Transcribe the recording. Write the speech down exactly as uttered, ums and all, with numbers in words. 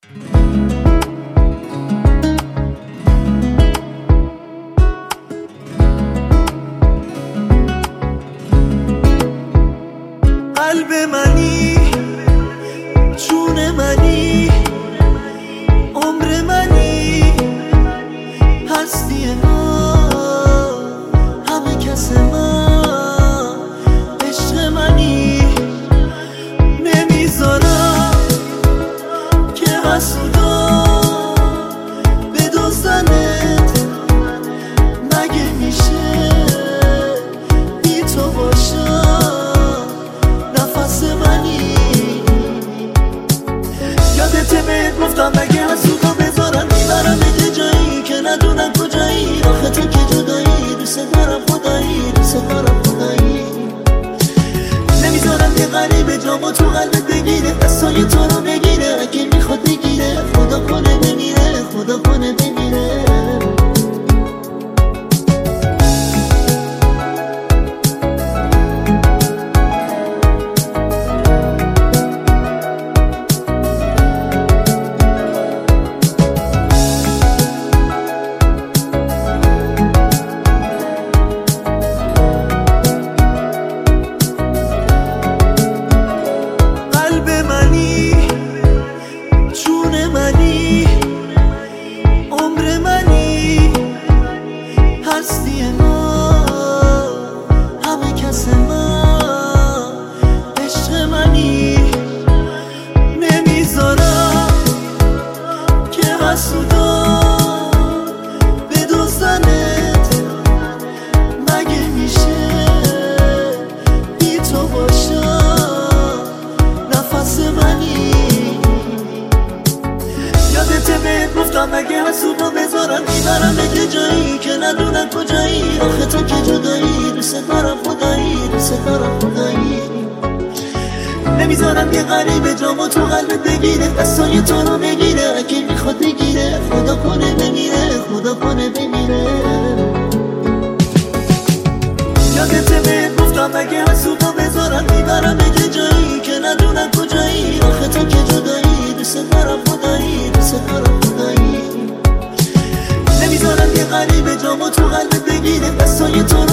قلب منی، جون منی، عمر منی، هستی ما، همه کس ما، عشق منی. نمیذارم که حسودا بدزدنت، مگه میشه بی تو باشم نفس منی. یادت بهت گفتم مگه حسودا بذارن میبرم به جایی که ندونن کجایی. آخه تو که جدایی، دوست دارم خدایی، دوست دارم خدایی. نمیذارم که غریبه جامو تو قلبت بگیره، دستای تو رو بگیره، اگه میخواد بگیره خدا کنه بمیره، خدا کنه بمیره. هستی ما، همه کس ما، عشق منی. نمیذارم که حسودا بدزدنت، مگه میشه بی تو باشم نفس منی. یادت بهت گفتم مگه حسودا بذارن میبرم به جایی که ندونن کجایی. آخه تو که جدایی، دوست دارم خدایی، دوست دارم خدایی. نمیذارم یه غریبه جامو تو قلبت بگیره، دستای تو رو بگیره، اگه میخواد بگیره خدا کنه بمیره، خدا کنه بمیره. یادت بهت گفتم مگه حسودا بذارن میبرم به جایی که ندونن کجایی. آخه تو که جدایی، دوست دارم خدایی، دوست دارم خدایی. نمیذارم یه غریبه جامو تو قلبت بگیره، دستای تو